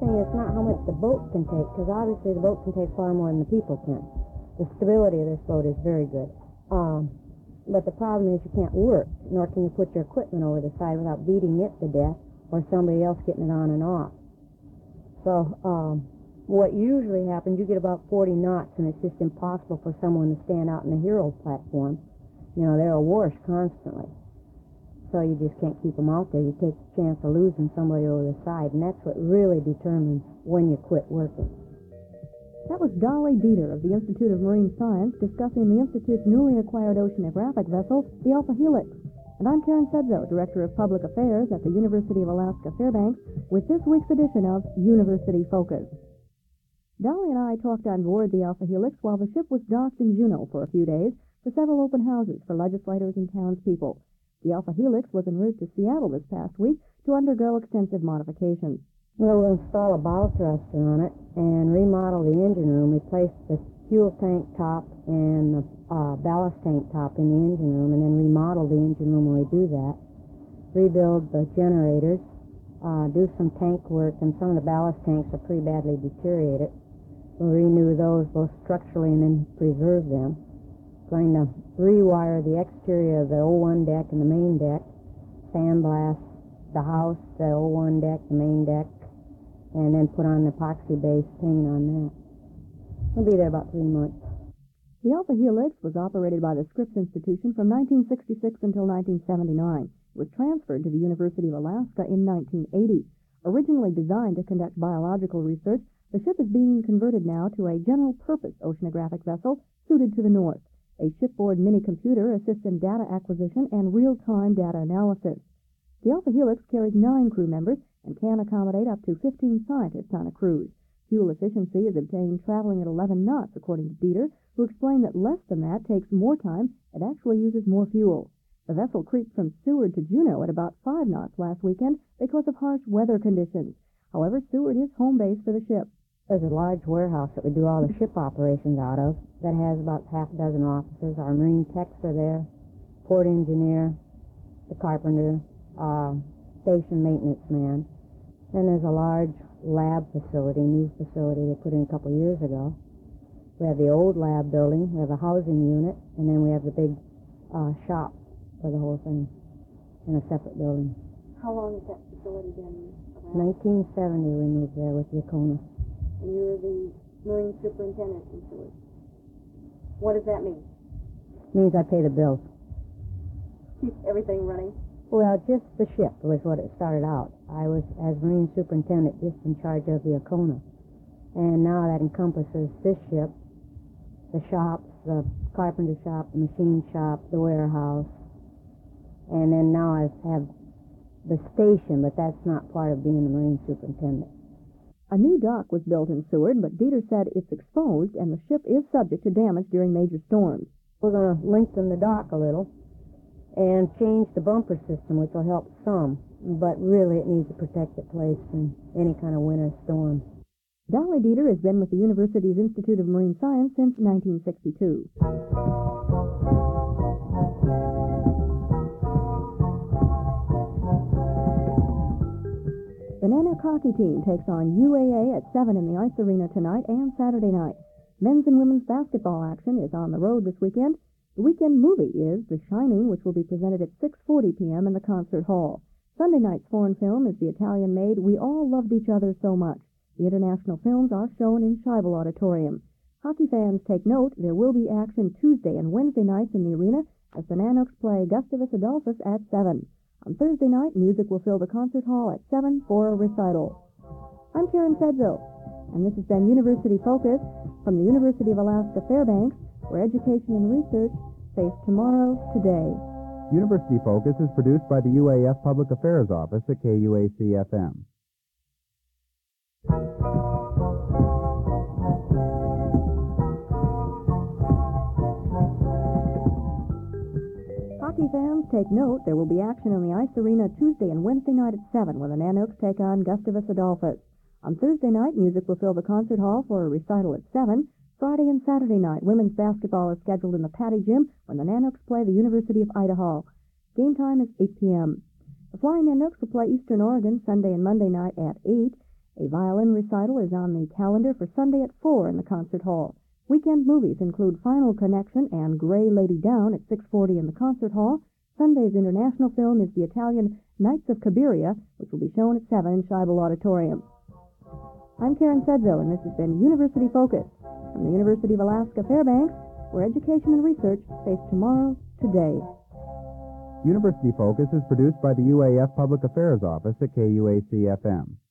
thing is not how much the boat can take, because obviously the boat can take far more than the people can. The stability of this boat is very good. But the problem is you can't work, nor can you put your equipment over the side without beating it to death or somebody else getting it on and off. So what usually happens, you get about 40 knots, and it's just impossible for someone to stand out in the hero platform. You know, they're awash constantly. So you just can't keep them out there. You take the chance of losing somebody over the side, and that's what really determines when you quit working. That was Dolly Dieter of the Institute of Marine Science discussing the Institute's newly acquired oceanographic vessel, the Alpha Helix. And I'm Karen Sedzo, Director of Public Affairs at the University of Alaska Fairbanks, with this week's edition of University Focus. Dolly and I talked on board the Alpha Helix while the ship was docked in Juneau for a few days for several open houses for legislators and townspeople. The Alpha Helix was en route to Seattle this past week to undergo extensive modifications. We'll install a bow thruster on it and remodel the engine room, replace the fuel tank top and the ballast tank top in the engine room, and then remodel the engine room when we do that. Rebuild the generators, do some tank work, and some of the ballast tanks are pretty badly deteriorated. We'll renew those both structurally and then preserve them. Going to rewire the exterior of the O1 deck and the main deck, sandblast the house, the O1 deck, the main deck, and then put on epoxy-based paint on that. We'll be there about 3 months. The Alpha Helix was operated by the Scripps Institution from 1966 until 1979. It was transferred to the University of Alaska in 1980. Originally designed to conduct biological research, the ship is being converted now to a general-purpose oceanographic vessel suited to the north. A shipboard mini-computer assists in data acquisition and real-time data analysis. The Alpha Helix carries 9 crew members and can accommodate up to 15 scientists on a cruise. Fuel efficiency is obtained traveling at 11 knots, according to Dieter, who explained that less than that takes more time and actually uses more fuel. The vessel creeped from Seward to Juneau at about 5 knots last weekend because of harsh weather conditions. However, Seward is home base for the ship. There's a large warehouse that we do all the ship operations out of that has about half a dozen offices. Our marine techs are there, port engineer, the carpenter, station maintenance man. Then there's a large lab facility, new facility they put in a couple of years ago. We have the old lab building, we have a housing unit, and then we have the big shop for the whole thing in a separate building. How long has that facility been around? 1970 we moved there with Yacona. And you're the Marine Superintendent in Seward. What does that mean? It means I pay the bills. Keep everything running? Well, just the ship was what it started out. I was, as Marine Superintendent, just in charge of the Yacona. And now that encompasses this ship, the shops, the carpenter shop, the machine shop, the warehouse. And then now I have the station, but that's not part of being the Marine Superintendent. A new dock was built in Seward, but Dieter said it's exposed and the ship is subject to damage during major storms. We're going to lengthen the dock a little and change the bumper system, which will help some, but really it needs a protected place in any kind of winter storm. Dolly Dieter has been with the University's Institute of Marine Science since 1962. The Nanook hockey team takes on UAA at 7 in the Ice Arena tonight and Saturday night. Men's and women's basketball action is on the road this weekend. The weekend movie is The Shining, which will be presented at 6:40 p.m. in the concert hall. Sunday night's foreign film is the Italian-made We All Loved Each Other So Much. The international films are shown in Scheibel Auditorium. Hockey fans take note, there will be action Tuesday and Wednesday nights in the arena as the Nanooks play Gustavus Adolphus at 7. On Thursday night, music will fill the concert hall at 7 for a recital. I'm Karen Sedzo, and this has been University Focus from the University of Alaska Fairbanks, where education and research face tomorrow today. University Focus is produced by the UAF Public Affairs Office at KUAC-FM. Hockey fans, take note, there will be action in the Ice Arena Tuesday and Wednesday night at 7 when the Nanooks take on Gustavus Adolphus. On Thursday night, music will fill the concert hall for a recital at 7. Friday and Saturday night, women's basketball is scheduled in the Patty Gym when the Nanooks play the University of Idaho. Game time is 8 p.m. The Flying Nanooks will play Eastern Oregon Sunday and Monday night at 8, A violin recital is on the calendar for Sunday at 4 in the concert hall. Weekend movies include Final Connection and Grey Lady Down at 6:40 in the concert hall. Sunday's international film is the Italian Knights of Cabiria, which will be shown at 7 in Scheibel Auditorium. I'm Karen Sedzo, and this has been University Focus from the University of Alaska Fairbanks, where education and research face tomorrow today. University Focus is produced by the UAF Public Affairs Office at KUAC-FM.